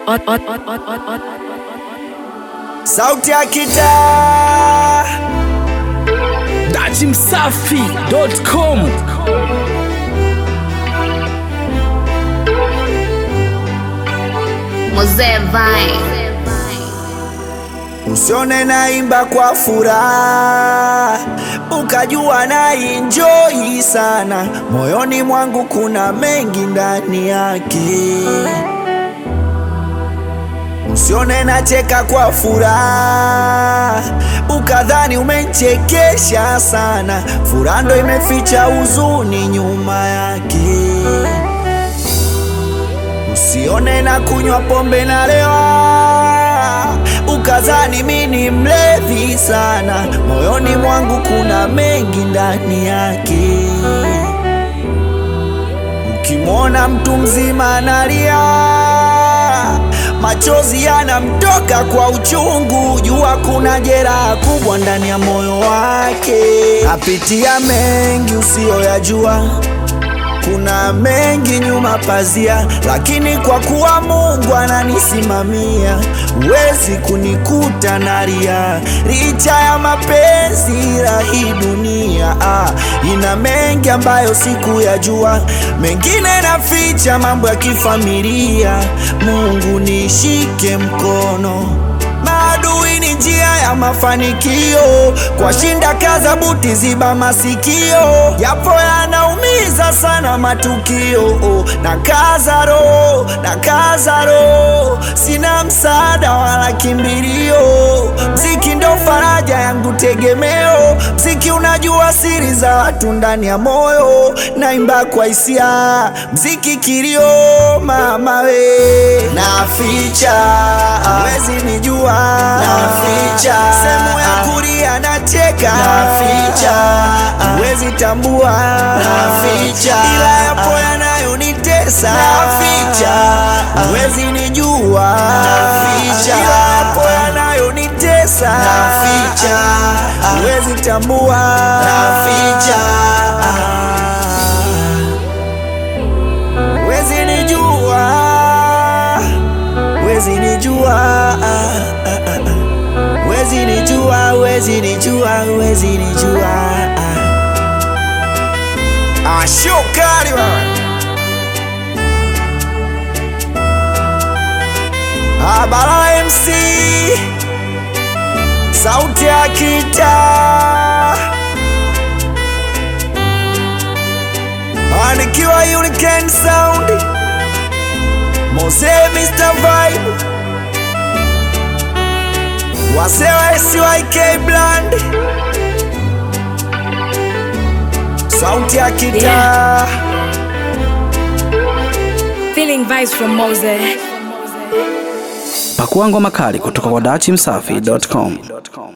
Sauti ya kitaa dachimsafi.com. Mzee Vine. Usione naimba kwa furaha ukajua na enjoy sana, moyoni mwangu kuna mengi ndani yake. Usione nacheka kwa furaha ukadhani umechekesha sana, furaha ndo imeficha huzuni nyuma yake. Usione na kunywa pombe na lewa ukadhani mimi mlevi sana, moyoni mwangu kuna mengi ndani yake. Ukimwona mtu mzima analia, machozi yanamtoka kwa uchungu, jua kuna jeraha kubwa ndani ya moyo wake. Apitia mengi usiyoyajua, kuna mengi nyuma pazia, lakini kwa kuwa Mungu ananisimamia, huwezi kunikuta nalia. Licha ya mapenzi ya hii dunia, ina mengi ambayo sikuyajua, mengine naficha, mambo ya kifamilia. Mungu nishike mkono, maadui ni njia ya mafanikio, kwa shinda kaza buti ziba masikio, yapo yanaumiza sana matukio. Na kaza roho, sina msaada wala kimbilio, mziki ndo faraja yangu tegemeo. Mziki unajua siri za watu ndani ya moyo, naimba kwa hisia, mziki kilio mama we. Naficha, huwezi nijua, naficha sehemu ya kulia nacheka, naficha huwezi tambua, naficha ila yapo yanayonitesa, naficha huwezi nijua, naficha ila yapo yanayonitesa, naficha huwezi tambua, naficha huwezi nijua, huwezi nijua, huwezi nijua, huwezi nijua, huwezi nijua. Shokari baba. Balala MC, sauti ya kitaa, nikiwa Unique Sound, Mzee Mr. Vibe, wasewa SYK Brand, sauti ya kitaa. Feeling vibes from Mose. Pakua ngoma kali kutoka kwa dachimsafi.com.